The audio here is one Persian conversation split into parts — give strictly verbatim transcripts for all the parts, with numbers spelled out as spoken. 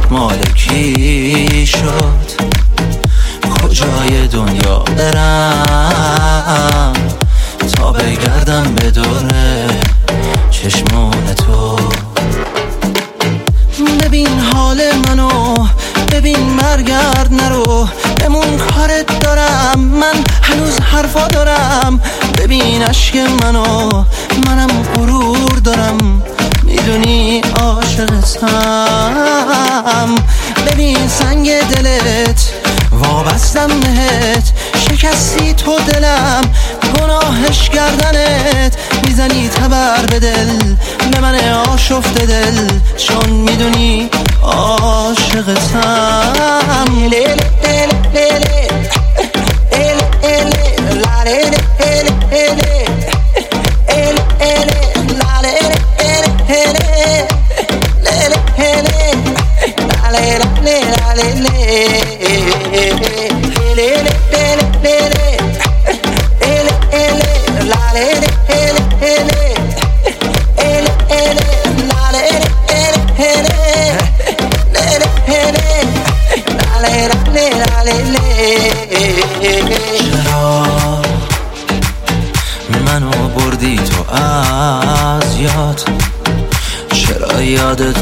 مال کی شد؟ کجای دنیا برم تا بگردم به دوره چشمون تو؟ ببین حال منو، ببین مرگرد نرو، بمون کارت دارم، من هنوز حرفا دارم. ببین عشق منو، منم غرور دارم، میدونی عاشقتم. ببین سنگ دلت وابستم بهت، شکستی تو دلم، گناهش گردنت، میزنی تبر به دل، به من آشفته دل، چون میدونی عاشقتم. چرا منو بردی تو از یاد؟ چرا یادت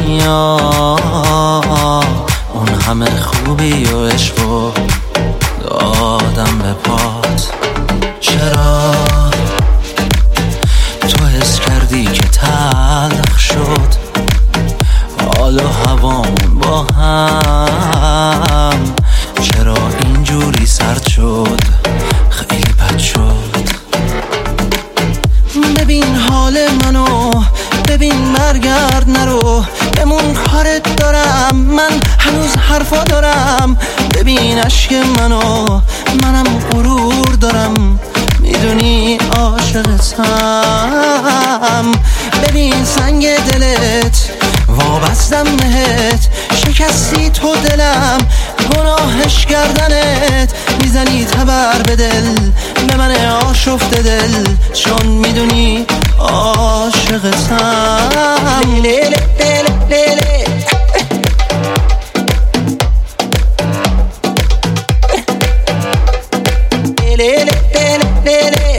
نمیاد اون همه خوبی و عشق و دادم به پات؟ چرا تو حس کردی که تلخ شد حال و هوامون با هم؟ چرا اینجوری سرد شد، خیلی بد شد؟ ببین حال منو، ببین مرگرد نرو، بمون کارت دارم، من هنوز حرفا دارم. ببین عشق منو، منم غرور دارم، میدونی عاشقتم. ببین سنگ دلت وابستم بهت، شکستی تو دلم، گناهش گردنت، میزنی تبر به دل، به من آشفته دل، چون میدونی عاشقتم. لیلی لیلی لیلی لیلی لیلی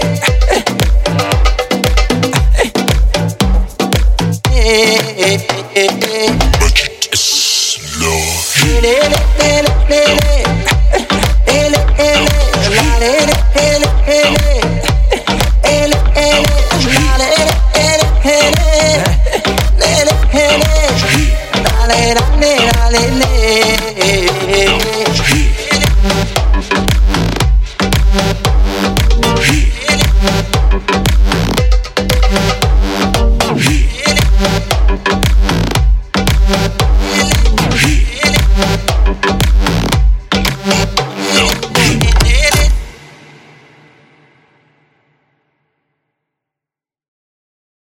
Dale, dale, dale, dale.